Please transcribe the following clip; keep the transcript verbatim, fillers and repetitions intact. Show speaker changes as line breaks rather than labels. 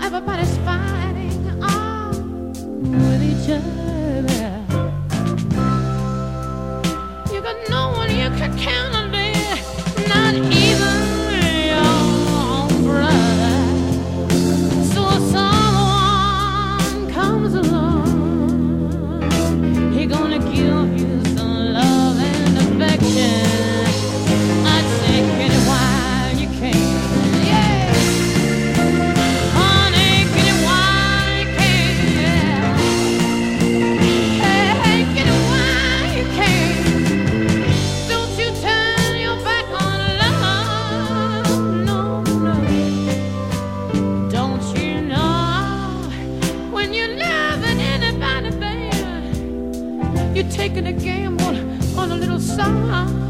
everybody's fighting all with each other. You got no one you can count on there, not even your own brother. So if someone comes along, he gonna give you some love and affection. I take it while you can. Yeah, honey, get it while you can. Hey, get it while you can. Don't you turn your back on love, no, no. Don't you know when you're loving anybody, baby, you're taking a gamble on a little song.